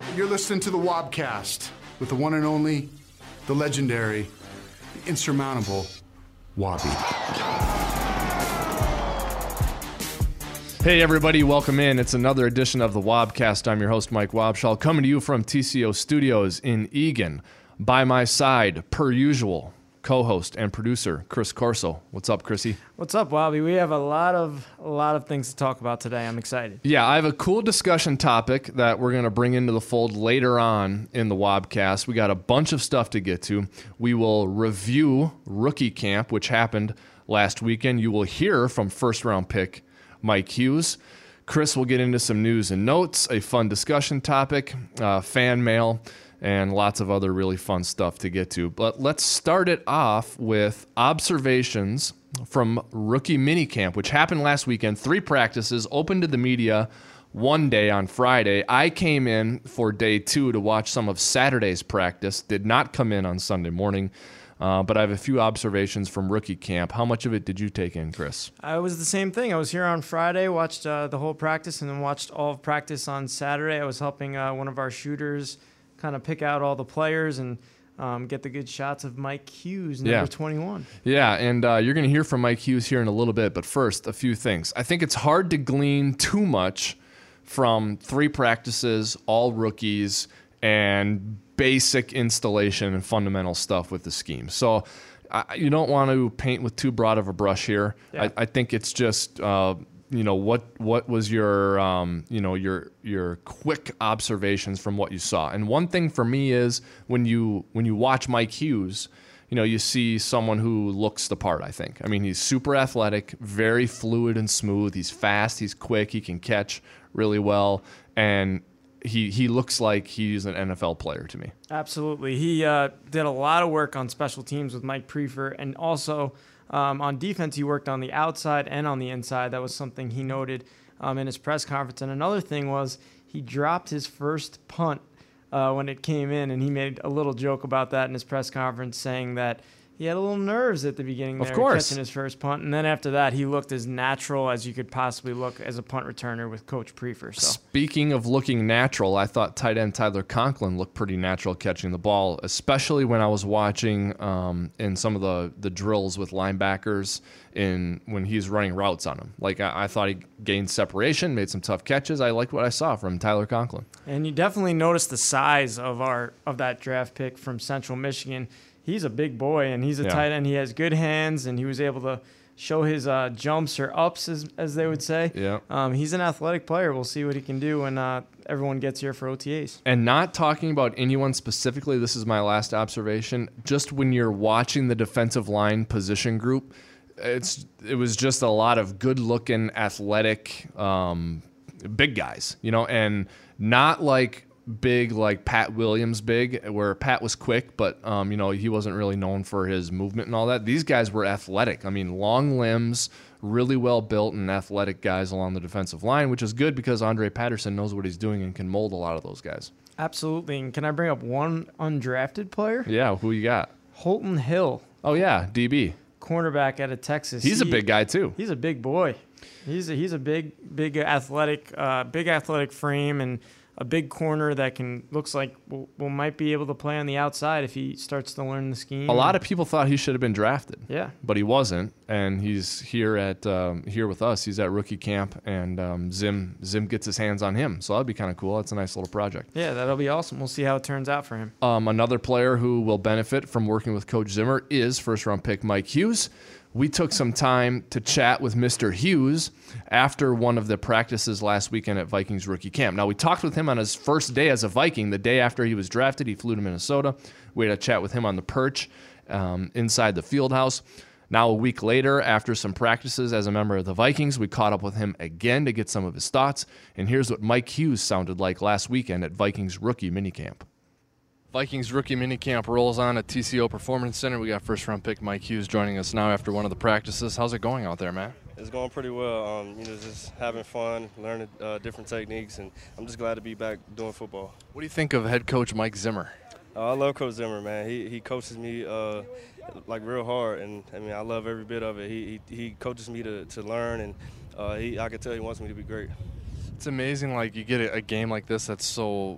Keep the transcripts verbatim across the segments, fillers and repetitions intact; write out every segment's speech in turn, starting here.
You're listening to the Wobcast with the one and only, the legendary, the insurmountable Wobby. Hey everybody, welcome in. It's another edition of the Wobcast. I'm your host, Mike Wobschall, coming to you from T C O Studios in Eagan. By my side, per usual, co-host and producer Chris Corso. What's up, Chrissy? What's up, Wobby? We have a lot of a lot of things to talk about today. I'm excited. Yeah, I have a cool discussion topic that we're going to bring into the fold later on in the Wobcast. We got a bunch of stuff to get to. We will review rookie camp, which happened last weekend. You will hear from first-round pick Mike Hughes. Chris will get into some news and notes, a fun discussion topic, uh, fan mail, and lots of other really fun stuff to get to. But let's start it off with observations from rookie minicamp, which happened last weekend. Three practices, open to the media one day on Friday. I came in for day two to watch some of Saturday's practice, did not come in on Sunday morning. Uh, but I have a few observations from rookie camp. How much of it did you take in, Chris? I was the same thing. I was here on Friday, watched uh, the whole practice, and then watched all of practice on Saturday. I was helping uh, one of our shooters kind of pick out all the players and um, get the good shots of Mike Hughes, number yeah. twenty-one. Yeah, and uh, you're going to hear from Mike Hughes here in a little bit. But first, a few things. I think it's hard to glean too much from three practices, all rookies, and basic installation and fundamental stuff with the scheme. So uh, you don't want to paint with too broad of a brush here. Yeah. I, I think it's just, uh, you know, what what was your, um, you know, your your quick observations from what you saw. And one thing for me is when you when you watch Mike Hughes, you know, you see someone who looks the part, I think. I mean, he's super athletic, very fluid and smooth. He's fast, he's quick, he can catch really well, and He he looks like he's an N F L player to me. Absolutely. He uh, did a lot of work on special teams with Mike Prefer, and also um, on defense he worked on the outside and on the inside. That was something he noted um, in his press conference. And another thing was he dropped his first punt uh, when it came in, and he made a little joke about that in his press conference, saying that he had a little nerves at the beginning there, of course, catching his first punt. And then after that, he looked as natural as you could possibly look as a punt returner with Coach Prefer. So. Speaking of looking natural, I thought tight end Tyler Conklin looked pretty natural catching the ball, especially when I was watching um, in some of the, the drills with linebackers in when he's running routes on them. Like, I, I thought he gained separation, made some tough catches. I liked what I saw from Tyler Conklin. And you definitely noticed the size of our of that draft pick from Central Michigan. He's a big boy, and he's a yeah. tight end. He has good hands, and he was able to show his uh, jumps or ups, as, as they would say. Yeah. Um, he's an athletic player. We'll see what he can do when uh, everyone gets here for O T As. And not talking about anyone specifically, this is my last observation, just when you're watching the defensive line position group, it's it was just a lot of good-looking, athletic, um, big guys, you know, and not like big like Pat Williams big, where Pat was quick, but um, you know, he wasn't really known for his movement and all that. These guys were athletic. I mean, long limbs, really well built and athletic guys along the defensive line, which is good because Andre Patterson knows what he's doing and can mold a lot of those guys. Absolutely. And can I bring up one undrafted player? Yeah, who you got? Holton Hill. Oh yeah, D B. Cornerback out of Texas. He's he, a big guy too. He's a big boy. He's a, he's a big, big athletic, uh, big athletic frame, and a big corner that can looks like will, will might be able to play on the outside if he starts to learn the scheme. A lot of people thought he should have been drafted. Yeah, but he wasn't, and he's here at um, here with us. He's at rookie camp, and um, Zim Zim gets his hands on him, so that'd be kind of cool. That's a nice little project. Yeah, that'll be awesome. We'll see how it turns out for him. Um, another player who will benefit from working with Coach Zimmer is first-round pick Mike Hughes. We took some time to chat with Mister Hughes after one of the practices last weekend at Vikings rookie camp. Now, we talked with him on his first day as a Viking. The day after he was drafted, he flew to Minnesota. We had a chat with him on the perch um, inside the field house. Now, a week later, after some practices as a member of the Vikings, we caught up with him again to get some of his thoughts. And here's what Mike Hughes sounded like last weekend at Vikings rookie minicamp. Vikings rookie minicamp rolls on at T C O Performance Center. We got first-round pick Mike Hughes joining us now after one of the practices. How's it going out there, man? It's going pretty well. Um, you know, just having fun, learning uh, different techniques, and I'm just glad to be back doing football. What do you think of head coach Mike Zimmer? Uh, I love Coach Zimmer, man. He he coaches me uh, like real hard, and I mean I love every bit of it. He he, he coaches me to, to learn, and uh, he I can tell he wants me to be great. It's amazing, like you get a, a game like this that's so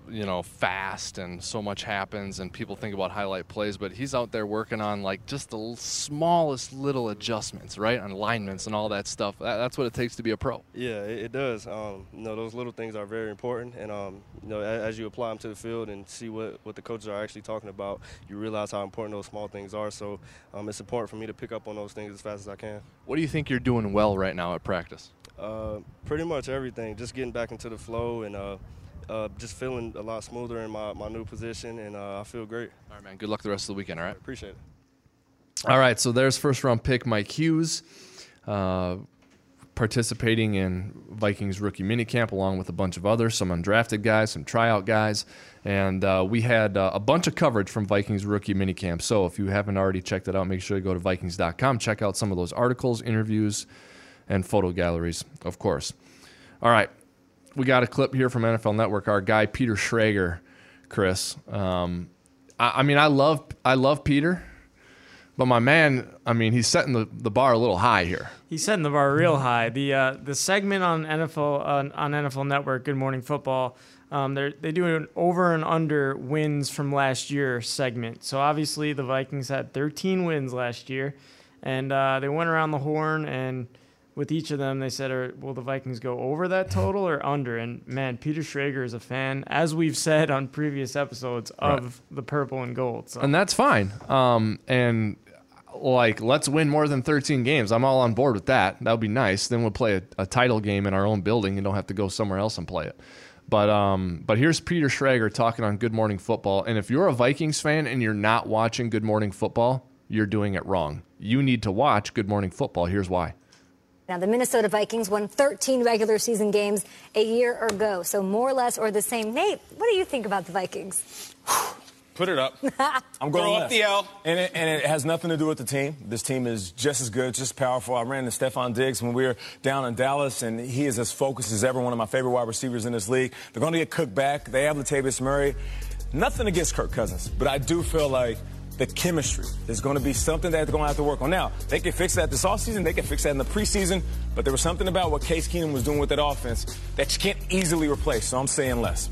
you know, fast and so much happens and people think about highlight plays, but he's out there working on like just the l- smallest little adjustments, right? On alignments and all that stuff. That, that's what it takes to be a pro. Yeah, it, it does. Um, you know, those little things are very important. And, um, you know, as, as you apply them to the field and see what, what the coaches are actually talking about, you realize how important those small things are. So um, it's important for me to pick up on those things as fast as I can. What do you think you're doing well right now at practice? Uh, pretty much everything. Just getting back into the flow and uh, uh, just feeling a lot smoother in my, my new position, and uh, I feel great. All right, man. Good luck the rest of the weekend, all right? Appreciate it. All right, so there's first-round pick Mike Hughes, uh, participating in Vikings rookie minicamp along with a bunch of others, some undrafted guys, some tryout guys. And uh, we had uh, a bunch of coverage from Vikings rookie minicamp. So if you haven't already checked it out, make sure you go to Vikings dot com, check out some of those articles, interviews, and photo galleries, of course. All right, we got a clip here from N F L Network. Our guy Peter Schrager, Chris. Um, I, I mean, I love I love Peter, but my man, I mean, he's setting the, the bar a little high here. He's setting the bar real high. The uh, the segment on N F L uh, on N F L Network, Good Morning Football, um, they they do an over and under wins from last year segment. So obviously the Vikings had thirteen wins last year, and uh, they went around the horn and. With each of them, they said, are, will the Vikings go over that total or under? And, man, Peter Schrager is a fan, as we've said on previous episodes, of right. the purple and gold. So. And that's fine. Um, and, like, let's win more than thirteen games. I'm all on board with that. That would be nice. Then we'll play a, a title game in our own building and don't have to go somewhere else and play it. But um, but here's Peter Schrager talking on Good Morning Football. And if you're a Vikings fan and you're not watching Good Morning Football, you're doing it wrong. You need to watch Good Morning Football. Here's why. Now, the Minnesota Vikings won thirteen regular season games a year ago, so more or less or the same. Nate, what do you think about the Vikings? Put it up. I'm going Throw up the L. And it, and it has nothing to do with the team. This team is just as good, just powerful. I ran into Stephon Diggs when we were down in Dallas, and he is as focused as ever, one of my favorite wide receivers in this league. They're going to get Cook back. They have Latavius Murray. Nothing against Kirk Cousins, but I do feel like the chemistry is going to be something that they're going to have to work on. Now, they can fix that this offseason. They can fix that in the preseason. But there was something about what Case Keenum was doing with that offense that you can't easily replace. So I'm saying less.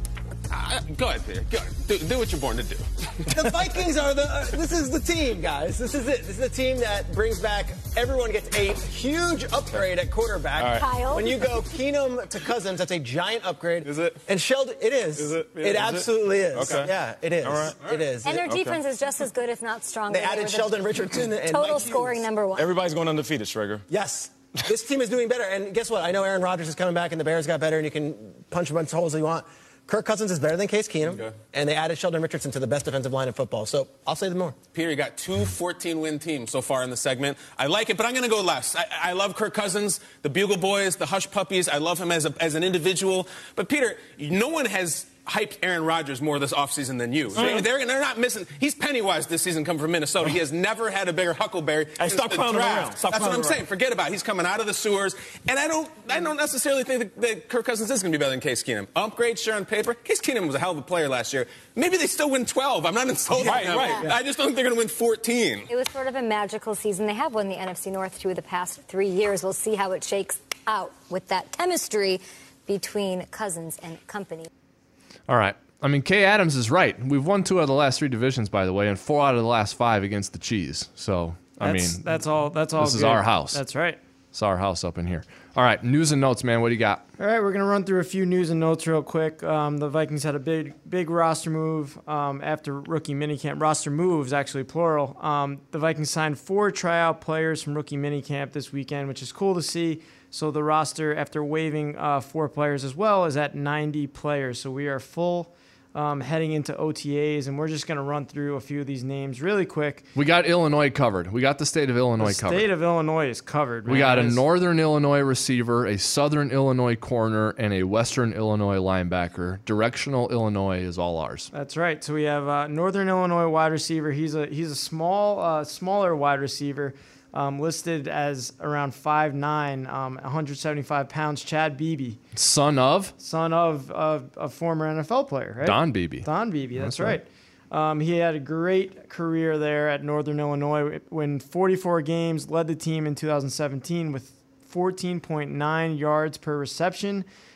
Uh, go ahead, Peter. Go ahead. Do, do what you're born to do. The Vikings are the. Uh, this is the team, guys. This is it. This is the team that brings back. Everyone gets a huge upgrade at quarterback. Right. Kyle. When you go Keenum to Cousins, that's a giant upgrade. Is it? And Sheldon, it is. Is it? Yeah, it is absolutely it? is. Okay. Yeah, it is. All right. All right. It is. And their okay. defense is just as good, if not stronger. They added Sheldon Richardson and total Mike scoring Hughes. number one. Everybody's going undefeated, Schrager. Yes. This team is doing better. And guess what? I know Aaron Rodgers is coming back and the Bears got better and you can punch a bunch of holes that you want. Kirk Cousins is better than Case Keenum, okay. And they added Sheldon Richardson to the best defensive line in football. So I'll say them more. Peter, you got two fourteen-win teams so far in the segment. I like it, but I'm going to go less. I, I love Kirk Cousins, the Bugle Boys, the Hush Puppies. I love him as, a, as an individual. But, Peter, no one has hyped Aaron Rodgers more this offseason than you. Mm. They're, they're not missing. He's Pennywise this season coming from Minnesota. He has never had a bigger huckleberry I stop the draft. Stop That's what I'm saying. Forget about it. He's coming out of the sewers. And I don't I don't necessarily think that, that Kirk Cousins is going to be better than Case Keenum. Upgrade, sure, on paper. Case Keenum was a hell of a player last year. Maybe they still win twelve. I'm not insulting right, them. Right, yeah. I just don't think they're going to win fourteen. It was sort of a magical season. They have won the N F C North two of the past three years. We'll see how it shakes out with that chemistry between Cousins and company. All right. I mean, Kay Adams is right. We've won two out of the last three divisions, by the way, and four out of the last five against the Cheese. So, I that's, mean, that's all. That's all. This good. is our house. That's right. It's our house up in here. All right, news and notes, man. What do you got? All right, we're gonna run through a few news and notes real quick. Um, the Vikings had a big, big roster move um, after rookie minicamp. Roster moves, actually plural. Um, the Vikings signed four tryout players from rookie minicamp this weekend, which is cool to see. So the roster, after waiving uh, four players as well, is at ninety players. So we are full. Um, heading into O T As, and we're just going to run through a few of these names really quick. We got Illinois covered. We got the state of Illinois the covered. The state of Illinois is covered. Man. We got a It's, northern Illinois receiver, a southern Illinois corner, and a western Illinois linebacker. Directional Illinois is all ours. That's right. So we have uh, northern Illinois wide receiver. He's a he's a small, uh, smaller wide receiver. Um, listed as around five nine, um, one hundred seventy-five pounds, Chad Beebe. Son of? Son of uh, a former N F L player, right? Don Beebe. Don Beebe, that's, that's right. right. Um, he had a great career there at Northern Illinois. Win forty-four games, led the team in two thousand seventeen with fourteen point nine yards per reception.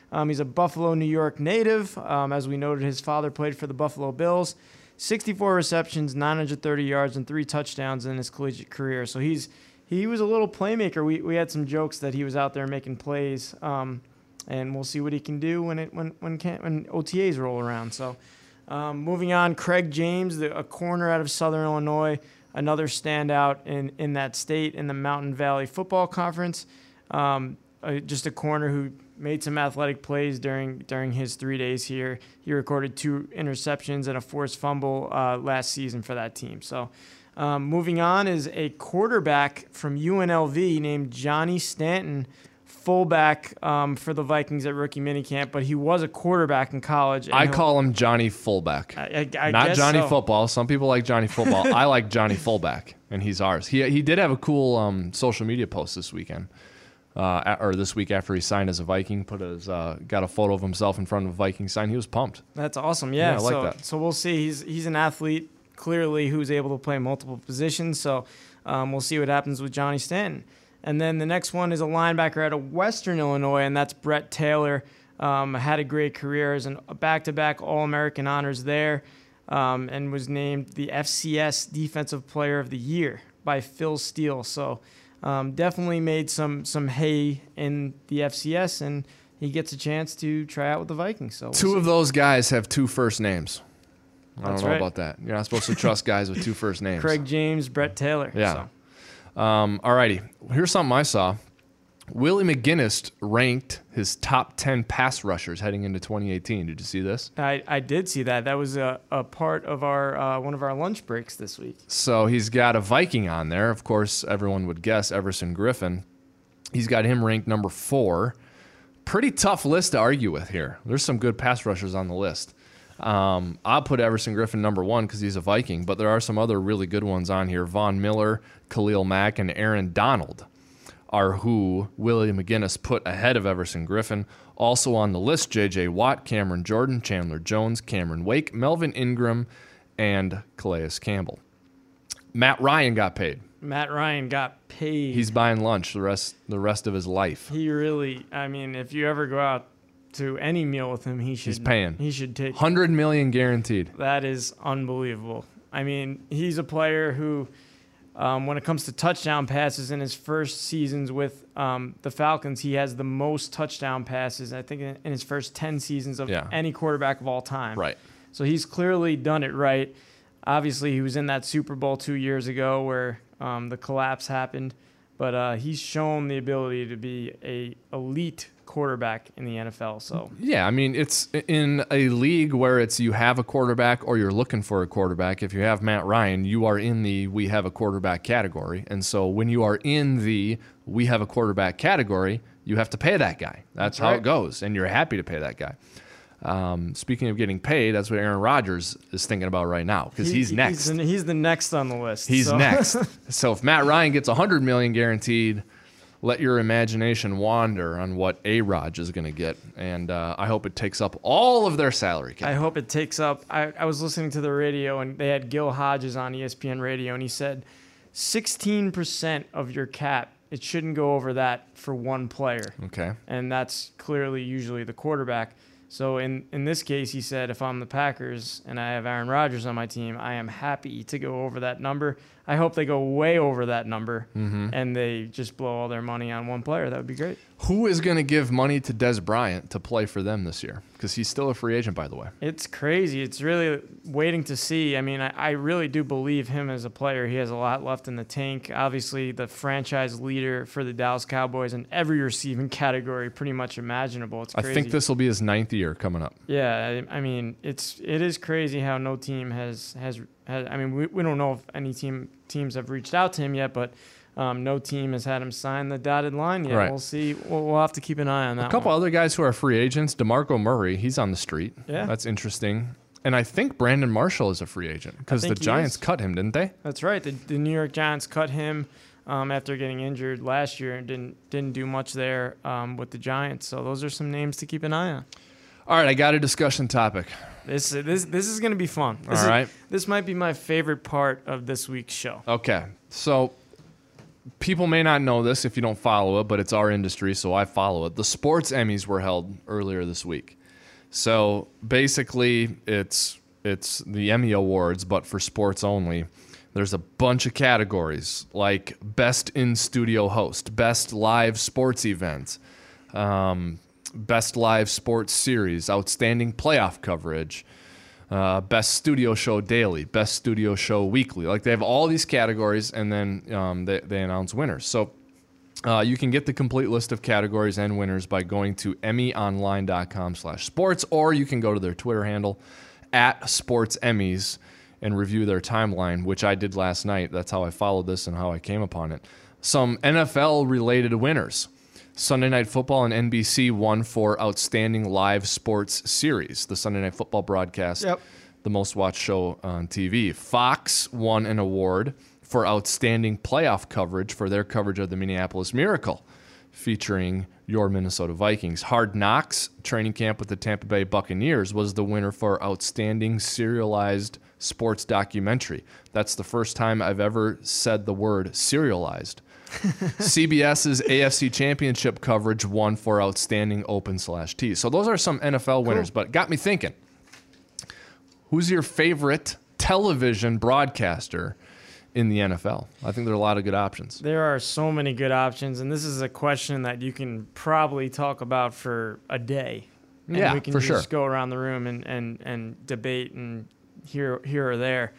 Um, he's a Buffalo, New York native. Um, as we noted, his father played for the Buffalo Bills. sixty-four receptions, nine hundred thirty yards, and three touchdowns in his collegiate career. So he's he was a little playmaker. We we had some jokes that he was out there making plays, um, and we'll see what he can do when it when when can, when O T As roll around. So um, moving on, Craig James, the, a corner out of Southern Illinois, another standout in in that state in the Mountain Valley Football Conference. Um, uh, just a corner who made some athletic plays during during his three days here. He recorded two interceptions and a forced fumble uh, last season for that team. So um, moving on is a quarterback from U N L V named Johnny Stanton, fullback um, for the Vikings at rookie minicamp, but he was a quarterback in college. I call him Johnny Fullback. I, I, I Not guess Johnny so. Football. Some people like Johnny Football. I like Johnny Fullback, and he's ours. He he did have a cool um, social media post this weekend. Uh, or this week after he signed as a Viking, put his uh, got a photo of himself in front of a Viking sign. He was pumped. That's awesome. Yeah, Yeah, I like so, that. So we'll see. He's he's an athlete clearly who's able to play multiple positions. So um, we'll see what happens with Johnny Stanton. And then the next one is a linebacker out of Western Illinois, and that's Brett Taylor. Um, had a great career as a back-to-back All-American honors there, um, and was named the F C S Defensive Player of the Year by Phil Steele. So. Um, definitely made some some hay in the F C S, and he gets a chance to try out with the Vikings. So we'll Two see. of those guys have two first names. I don't That's know right. about that. You're not supposed to trust guys with two first names. Craig James, Brett Taylor. Yeah. So. Um, all righty. Here's something I saw. Willie McGinnis ranked his top ten pass rushers heading into twenty eighteen. Did you see this? I, I did see that. That was a, a part of our uh, one of our lunch breaks this week. So he's got a Viking on there. Of course, everyone would guess Everson Griffin. He's got him ranked number four. Pretty tough list to argue with here. There's some good pass rushers on the list. Um, I'll put Everson Griffin number one because he's a Viking, but there are some other really good ones on here. Von Miller, Khalil Mack, and Aaron Donald are who Willie McGinnis put ahead of Everson Griffin. Also on the list, J J Watt, Cameron Jordan, Chandler Jones, Cameron Wake, Melvin Ingram, and Calais Campbell. Matt Ryan got paid. Matt Ryan got paid. He's buying lunch the rest the rest of his life. He really, I mean, if you ever go out to any meal with him, he should. He's paying. He should take. one hundred million guaranteed. That is unbelievable. I mean, he's a player who, um, when it comes to touchdown passes in his first seasons with um, the Falcons, he has the most touchdown passes, I think, in, in his first ten seasons of Yeah. any quarterback of all time. Right. So he's clearly done it right. Obviously, he was in that Super Bowl two years ago where um, the collapse happened, but uh, he's shown the ability to be a elite quarterback in the N F L. So Yeah, I mean, it's in a league where it's you have a quarterback or you're looking for a quarterback. If you have Matt Ryan, you are in the we have a quarterback category. And so when you are in the we have a quarterback category, you have to pay that guy. That's, That's how right. it goes, and you're happy to pay that guy. Um, speaking of getting paid, that's what Aaron Rodgers is thinking about right now because he- he's next. He's the, he's the next on the list. He's so. next. So if Matt Ryan gets one hundred million dollars guaranteed, let your imagination wander on what A-Rod is going to get. And uh, I hope it takes up all of their salary cap. I hope it takes up. I, I was listening to the radio, and they had Gil Hodges on E S P N Radio, and he said sixteen percent of your cap, it shouldn't go over that for one player. Okay. And that's clearly usually the quarterback. So in, in this case, he said, if I'm the Packers and I have Aaron Rodgers on my team, I am happy to go over that number. I hope they go way over that number Mm-hmm. and they just blow all their money on one player. That would be great. Who is going to give money to Des Bryant to play for them this year? Because he's still a free agent, by the way. It's crazy. It's really waiting to see. I mean, I, I really do believe him as a player. He has a lot left in the tank. Obviously, the franchise leader for the Dallas Cowboys in every receiving category pretty much imaginable. It's I crazy. think this will be his ninth year coming up. Yeah, I, I mean, it's it is crazy how no team has has, has I mean, we, we don't know if any team teams have reached out to him yet, but um, no team has had him sign the dotted line yet. Right. We'll see. We'll, we'll have to keep an eye on that. A couple one. other guys who are free agents. DeMarco Murray, he's on the street. Yeah. That's interesting. And I think Brandon Marshall is a free agent because the think he Giants is. cut him, didn't they? That's right. The, the New York Giants cut him um, after getting injured last year and didn't didn't do much there um, with the Giants. So those are some names to keep an eye on. All right, I got a discussion topic. This this this is going to be fun. This All is, right. This might be my favorite part of this week's show. Okay, so people may not know this if you don't follow it, but it's our industry, so I follow it. The sports Emmys were held earlier this week. So basically, it's it's the Emmy Awards, but for sports only. There's a bunch of categories like Best In-Studio Host, Best Live Sports Event, um, Best Live Sports Series, Outstanding Playoff Coverage, uh, Best Studio Show Daily, Best Studio Show Weekly. Like they have all these categories, and then um, they, they announce winners. So uh, you can get the complete list of categories and winners by going to emmyonline.com slash sports, or you can go to their Twitter handle, at Sports Emmys, and review their timeline, which I did last night. That's how I followed this and how I came upon it. Some N F L-related winners. Sunday Night Football and N B C won for Outstanding Live Sports Series, the Sunday Night Football broadcast, Yep. the most watched show on T V. Fox won an award for Outstanding Playoff Coverage for their coverage of the Minneapolis Miracle, featuring your Minnesota Vikings. Hard Knocks, training camp with the Tampa Bay Buccaneers, was the winner for Outstanding Serialized Sports Documentary. That's the first time I've ever said the word serialized. CBS's A F C Championship coverage won for Outstanding Open slash T. So those are some N F L winners, Cool. but got me thinking. Who's your favorite television broadcaster in the N F L? I think there are a lot of good options. There are so many good options, and this is a question that you can probably talk about for a day. And Yeah, we can for just sure. go around the room and, and, and debate and here here or there.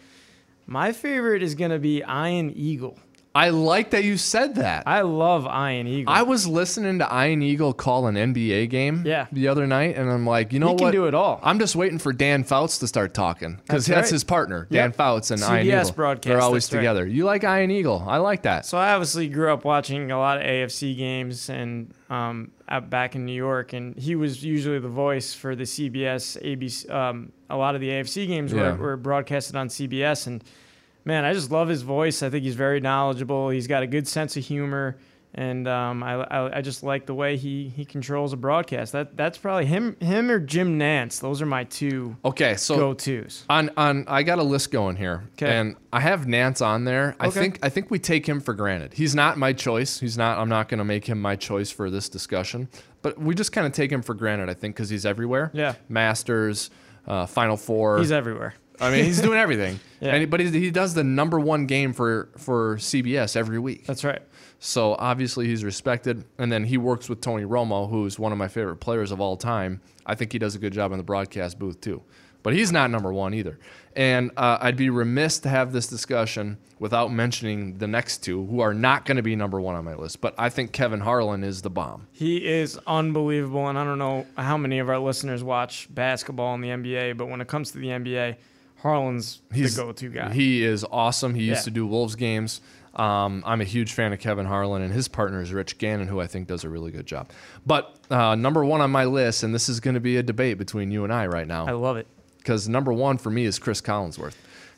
My favorite is going to be Ian Eagle. I like that you said that. I love Ian Eagle. I was listening to Ian Eagle call an N B A game Yeah. the other night, and I'm like, you know He what? can do it all. I'm just waiting for Dan Fouts to start talking because That's that's, right. his partner, Yep. Dan Fouts and C Ian B S Eagle. broadcast, They're always that's right. together. You like Ian Eagle? I like that. So I obviously grew up watching a lot of A F C games and um, out back in New York, and he was usually the voice for the C B S, A B C. Um, a lot of the A F C games Yeah. were, were broadcasted on C B S, and man, I just love his voice. I think he's very knowledgeable. He's got a good sense of humor, and um, I, I I just like the way he, he controls a broadcast. That that's probably him him or Jim Nantz. Those are my two Okay, so go-tos. on on I got a list going here, 'Kay. and I have Nance on there. I Okay. think I think we take him for granted. He's not my choice. He's not. I'm not going to make him my choice for this discussion. But we just kind of take him for granted. I think because he's everywhere. Yeah. Masters, uh, Final Four. He's everywhere. I mean, he's doing everything. Yeah. And, but he, he does the number one game for, for C B S every week. That's right. So obviously he's respected. And then he works with Tony Romo, who's one of my favorite players of all time. I think he does a good job in the broadcast booth too. But he's not number one either. And uh, I'd be remiss to have this discussion without mentioning the next two, who are not going to be number one on my list. But I think Kevin Harlan is the bomb. He is unbelievable, and I don't know how many of our listeners watch basketball in the N B A, but when it comes to the N B A, Harlan's He's the go-to guy. He is awesome. He used Yeah. to do Wolves games. Um, I'm a huge fan of Kevin Harlan, and his partner is Rich Gannon, who I think does a really good job. But uh, number one on my list, and this is going to be a debate between you and I right I now, love it. because number one for me is Chris Collinsworth.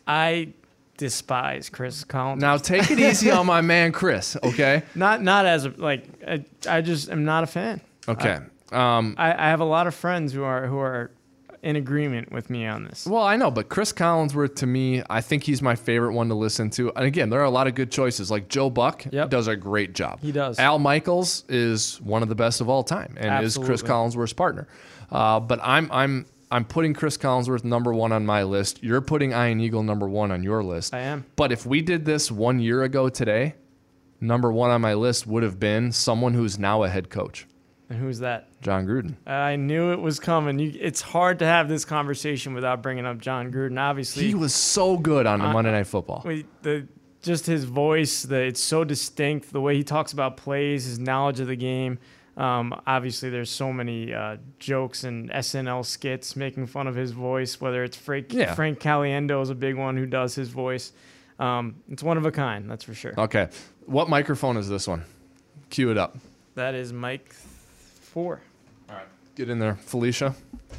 I despise Chris Collins. Now, take it easy on my man Chris, okay? not not as a, like I, I just am not a fan. Okay. Um, I, I have a lot of friends who are who are in agreement with me on this. well, I know, but Chris Collinsworth, to me, I think he's my favorite one to listen to. And again, there are a lot of good choices. Like Joe Buck Yep. does a great job. He does. Al Michaels is one of the best of all time and is Chris Absolutely. Collinsworth's partner. Uh, but I'm I'm I'm putting Chris Collinsworth number one on my list. You're putting Ian Eagle number one on your list. I am. But if we did this one year ago today, number one on my list would have been someone who's now a head coach, And who's that? John Gruden. I knew it was coming. You, it's hard to have this conversation without bringing up John Gruden. Obviously, He was so good on Uh, Monday Night Football. Wait, the just his voice, the it's so distinct. The way he talks about plays, his knowledge of the game. Um, obviously, there's so many uh, jokes and S N L skits making fun of his voice. Whether it's Frank Yeah. Frank Caliendo is a big one who does his voice. Um, it's one of a kind, that's for sure. Okay. What microphone is this one? Cue it up. That is Mike four. All right. Get in there. Felicia.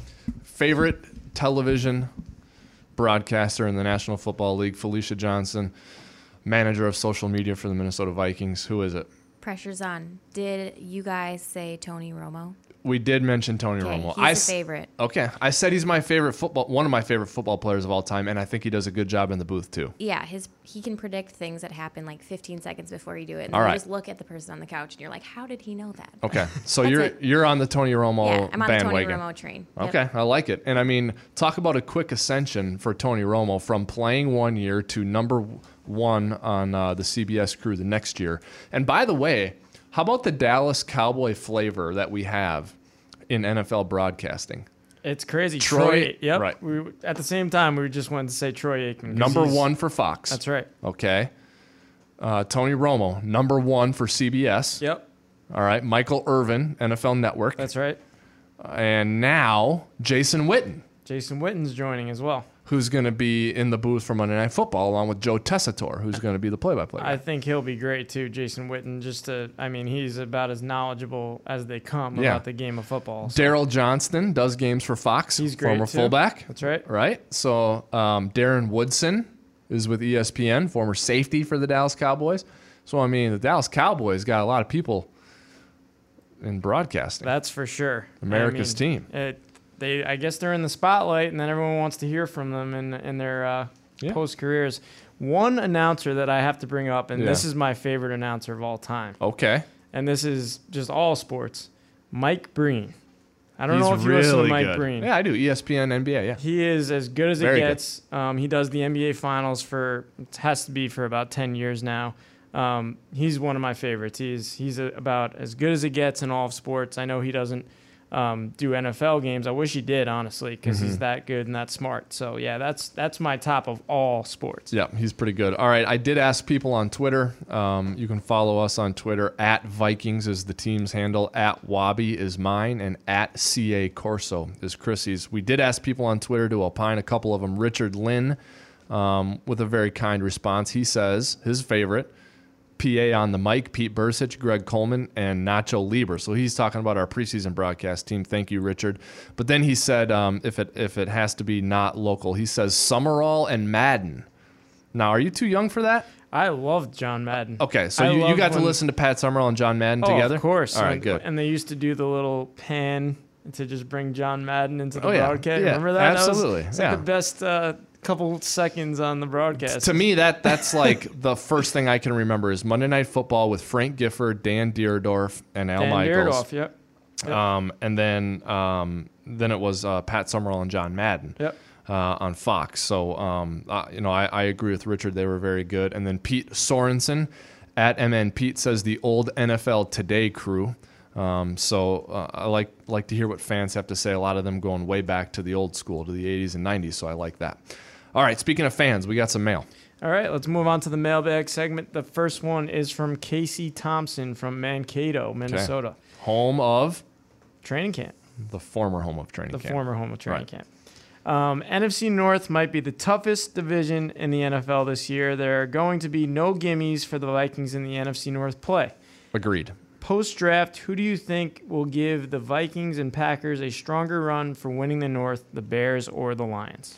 Favorite television broadcaster in the National Football League, Felicia Johnson, manager of social media for the Minnesota Vikings. Who is it? Pressure's on. Did you guys say Tony Romo? we did mention Tony Okay, Romo. he's I a s- favorite. Okay, I said he's my favorite football, one of my favorite football players of all time, and I think he does a good job in the booth too. Yeah, his he can predict things that happen like fifteen seconds before you do it. And All then right. you just look at the person on the couch and you're like, how did he know that? Okay, so That's you're it. you're on the Tony Romo Yeah, I'm on the Tony bandwagon. Romo train. Yep. Okay, I like it. And I mean, talk about a quick ascension for Tony Romo from playing one year to number one on uh, the C B S crew the next year. And by the way, how about the Dallas Cowboy flavor that we have in N F L broadcasting? It's crazy. Troy- Troy, yep. right. We, at the same time, we just wanted to say Troy Aikman. 'cause Number he's- one for Fox. That's right. Okay. Uh, Tony Romo, number one for C B S. Yep. All right. Michael Irvin, N F L Network. That's right. And now Jason Witten, Jason Witten's joining as well. who's going to be in the booth for Monday Night Football, along with Joe Tessitore, who's going to be the play-by-play guy. I think he'll be great too, Jason Witten. Just to, I mean, he's about as knowledgeable as they come Yeah. about the game of football. So Daryl Johnston does games for Fox. He's great, former too. fullback. That's right. Right. So um, Darren Woodson is with E S P N, former safety for the Dallas Cowboys. So I mean, the Dallas Cowboys got a lot of people in broadcasting. That's for sure. America's I mean, team. It, they, I guess they're in the spotlight, and then everyone wants to hear from them in in their uh, Yeah. post careers. One announcer that I have to bring up, and Yeah. this is my favorite announcer of all time, Okay. and this is just all sports. Mike Breen. I don't He's know if you listen to really Mike good. Breen. Yeah, I do. E S P N, N B A. Yeah. He is as good as Very it good. gets. Um, he does the N B A Finals for it has to be for about ten years now. Um, he's one of my favorites. He's he's a, about as good as it gets in all of sports. I know he doesn't um, do N F L games. I wish he did, honestly, because Mm-hmm. he's that good and that smart. So yeah, that's that's my top of all sports. Yeah, he's pretty good. All right, I did ask people on Twitter. Um, you can follow us on Twitter. At Vikings is the team's handle. At Wabi is mine. And at C A Corso is Chrissy's. We did ask people on Twitter to opine. A couple of them. Richard Lynn um, with a very kind response. He says his favorite, P A on the mic, Pete Bursich, Greg Coleman, and Nacho Lieber. So he's talking about our preseason broadcast team. Thank you, Richard. But then he said um, if it if it has to be not local, he says Summerall and Madden. Now, are you too young for that? I love John Madden. Okay, so I you, you love got to when- listen to Pat Summerall and John Madden Oh, together? of course. All right, and, good. And they used to do the little pan to just bring John Madden into the Oh, yeah. broadcast. Yeah, Remember that? absolutely. That was, it's Yeah. like the best uh, couple seconds on the broadcast. To me, that that's like the first thing I can remember is Monday Night Football with Frank Gifford, Dan Deerdorf, and Al Dan Michaels. Dierdorf, yep. Yep. Um, and then um, then it was uh, Pat Summerall and John Madden Yep. uh, on Fox. So um, uh, you know, I, I agree with Richard; they were very good. And then Pete Sorensen at M N Pete says the old N F L Today crew. Um, so uh, I like like to hear what fans have to say. A lot of them going way back to the old school, to the eighties and nineties. So I like that. All right, speaking of fans, we got some mail. All right, let's move on to the mailbag segment. The first one is from Casey Thompson from Mankato, Minnesota. Home of Training camp. the former home of training The camp. former home of training Right. camp. Um, N F C North might be the toughest division in the N F L this year. There are going to be no gimmies for the Vikings in the N F C North play. Agreed. Post-draft, who do you think will give the Vikings and Packers a stronger run for winning the North, the Bears or the Lions?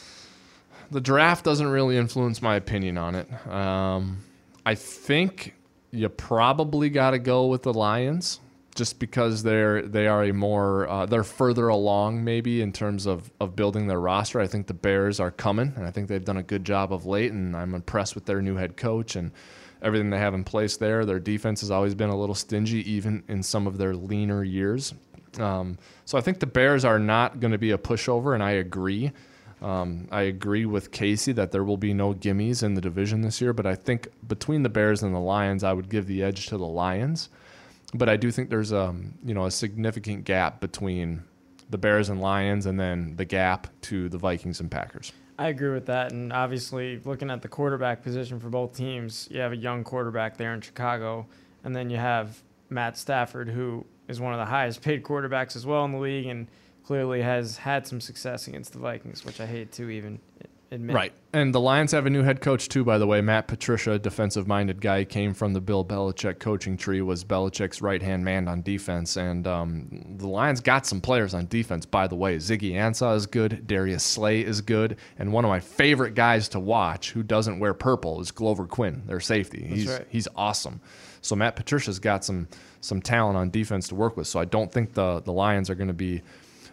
The draft doesn't really influence my opinion on it. Um, I think you probably got to go with the Lions, just because they're they are a more uh, they're further along maybe in terms of, of building their roster. I think the Bears are coming, and I think they've done a good job of late, and I'm impressed with their new head coach and everything they have in place there. Their defense has always been a little stingy, even in some of their leaner years. Um, so I think the Bears are not going to be a pushover, and I agree. Um, I agree with Casey that there will be no gimmies in the division this year, but I think between the Bears and the Lions, I would give the edge to the Lions. But I do think there's a, you know, a significant gap between the Bears and Lions, and then the gap to the Vikings and Packers. I agree with that, and obviously looking at the quarterback position for both teams, you have a young quarterback there in Chicago, and then you have Matt Stafford, who is one of the highest paid quarterbacks as well in the league, and clearly has had some success against the Vikings, which I hate to even admit. Right. And the Lions have a new head coach, too, by the way. Matt Patricia, defensive-minded guy, came from the Bill Belichick coaching tree, was Belichick's right-hand man on defense. And um, the Lions got some players on defense, by the way. Ziggy Ansah is good. Darius Slay is good. And one of my favorite guys to watch who doesn't wear purple is Glover Quinn, their safety. He's right. he's awesome. So Matt Patricia's got some some talent on defense to work with. So I don't think the, the Lions are going to be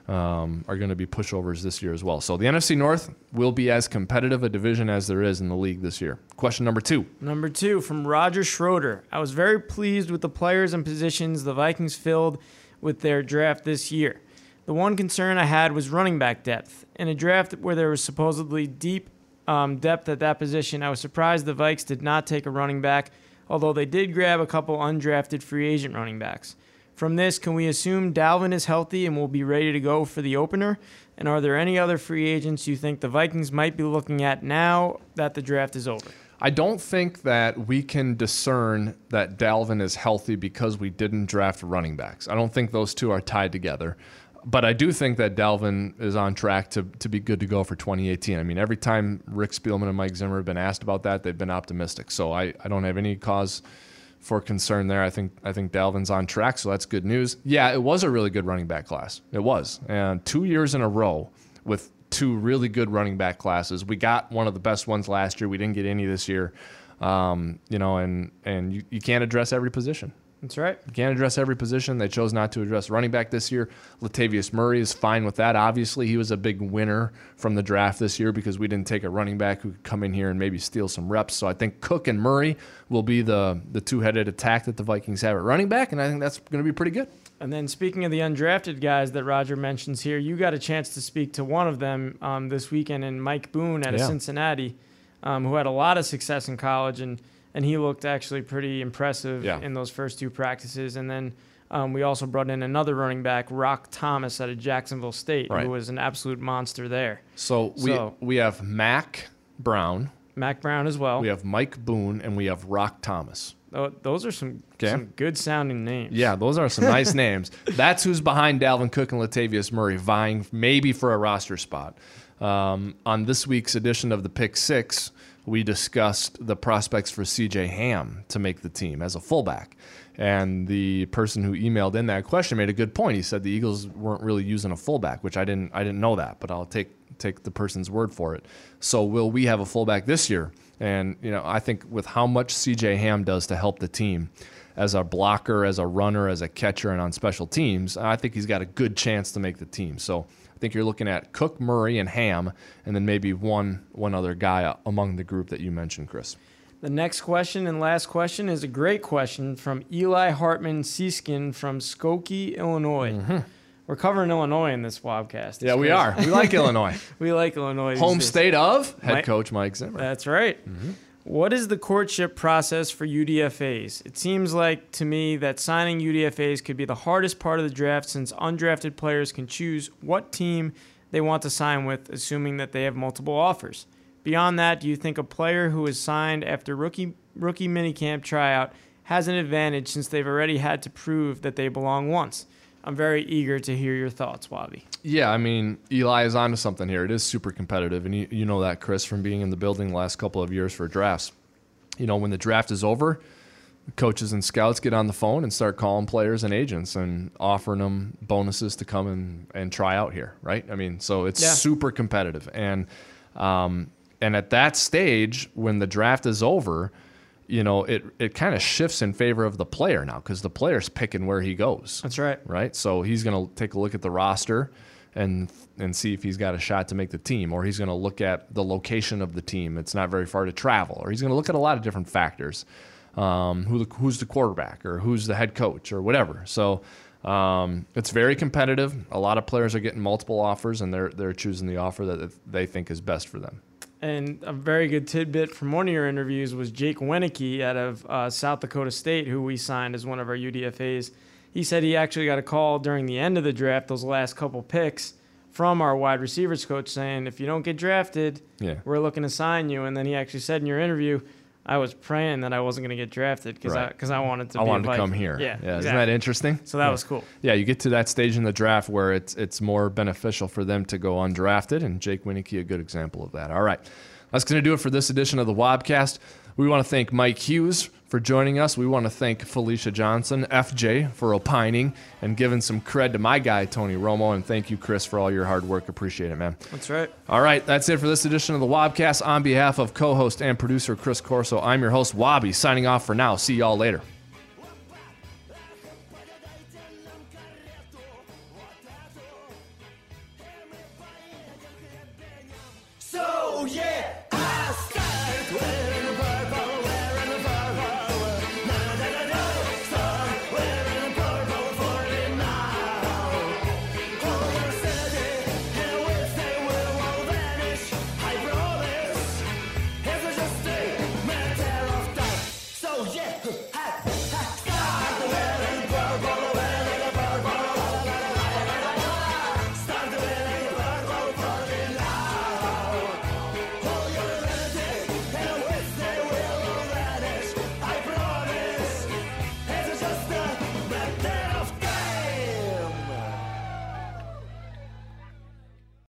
Um, are going to be pushovers this year as well. So the N F C North will be as competitive a division as there is in the league this year. Question number two. Number two from Roger Schroeder. I was very pleased with the players and positions the Vikings filled with their draft this year. The one concern I had was running back depth. In a draft where there was supposedly deep um, depth at that position, I was surprised the Vikes did not take a running back, although they did grab a couple undrafted free agent running backs. From this, can we assume Dalvin is healthy and will be ready to go for the opener? And are there any other free agents you think the Vikings might be looking at now that the draft is over? I don't think that we can discern that Dalvin is healthy because we didn't draft running backs. I don't think those two are tied together. But I do think that Dalvin is on track to, to be good to go for twenty eighteen. I mean, every time Rick Spielman and Mike Zimmer have been asked about that, they've been optimistic. So I, I don't have any cause for concern there. I think I think Dalvin's on track, so that's good news. Yeah, it was a really good running back class. It was. And two years in a row with two really good running back classes. We got one of the best ones last year. We didn't get any this year. Um, you know, and and you, you can't address every position. That's right. You can't address every position. They chose not to address running back this year. Latavius Murray is fine with that. Obviously, he was a big winner from the draft this year because we didn't take a running back who could come in here and maybe steal some reps. So I think Cook and Murray will be the, the two-headed attack that the Vikings have at running back, and I think that's going to be pretty good. And then speaking of the undrafted guys that Roger mentions here, you got a chance to speak to one of them um, this weekend, in Mike Boone out of Yeah. Cincinnati, um, who had a lot of success in college, and And he looked actually pretty impressive Yeah. in those first two practices. And then um, we also brought in another running back, Rock Thomas, out of Jacksonville State, Right. who was an absolute monster there. So we So- we have Mac Brown, Mac Brown as well. we have Mike Boone, and we have Rock Thomas. Tho- Those are some, Okay. some good-sounding names. Yeah, those are some nice names. That's who's behind Dalvin Cook and Latavius Murray, vying maybe for a roster spot. Um, on this week's edition of the Pick Six, we discussed the prospects for C J Ham to make the team as a fullback. And the person who emailed in that question made a good point. He said the Eagles weren't really using a fullback, which I didn't I didn't know that, but I'll take take the person's word for it. So will we have a fullback this year? And you know, I think with how much C J Ham does to help the team as a blocker, as a runner, as a catcher, and on special teams, I think he's got a good chance to make the team. So I think you're looking at Cook, Murray, and Ham, and then maybe one one other guy among the group that you mentioned, Chris. The next question and last question is a great question from Eli Hartman Seeskin from Skokie, Illinois. Mm-hmm. We're covering Illinois in this Wobcast. It's Yeah, we crazy. are. We like Illinois. We like Illinois. these Home days. state of head Mike- coach Mike Zimmer. That's right. Mm-hmm. What is the courtship process for U D F As? It seems like to me that signing U D F As could be the hardest part of the draft, since undrafted players can choose what team they want to sign with, assuming that they have multiple offers. Beyond that, do you think a player who is signed after rookie rookie minicamp tryout has an advantage, since they've already had to prove that they belong once? I'm very eager to hear your thoughts, Wabi. Yeah, I mean, Eli is onto something here. It is super competitive, and you, you know that, Chris, from being in the building the last couple of years for drafts. You know, when the draft is over, coaches and scouts get on the phone and start calling players and agents and offering them bonuses to come and, and try out here, right? I mean, so it's Yeah. super competitive. And um, and at that stage, when the draft is over, you know, it, it kind of shifts in favor of the player now, because the player's picking where he goes. That's right. Right? So he's going to take a look at the roster and and see if he's got a shot to make the team, or he's going to look at the location of the team. It's not very far to travel, or he's going to look at a lot of different factors. Um, who the, who's the quarterback, or who's the head coach, or whatever. So um, it's very competitive. A lot of players are getting multiple offers, and they're they're choosing the offer that they think is best for them. And a very good tidbit from one of your interviews was Jake Wenicky out of uh, South Dakota State, who we signed as one of our U D F As. He said he actually got a call during the end of the draft, those last couple picks, from our wide receivers coach saying, if you don't get drafted, Yeah. we're looking to sign you. And then he actually said in your interview, I was praying that I wasn't going to get drafted because Right. I because I wanted to. I be wanted a to come Viking. here. Yeah, yeah. exactly. Isn't that interesting? So that yeah. was cool. Yeah, you get to that stage in the draft where it's it's more beneficial for them to go undrafted, and Jake Wieneke a good example of that. All right, that's going to do it for this edition of the Wobcast. We want to thank Mike Hughes for joining us. We want to thank Felicia Johnson, F J, for opining and giving some cred to my guy, Tony Romo. And thank you, Chris, for all your hard work. Appreciate it, man. That's right. All right, that's it for this edition of the Wobcast. On behalf of co-host and producer Chris Corso, I'm your host, Wobby, signing off for now. See y'all later. So, yeah!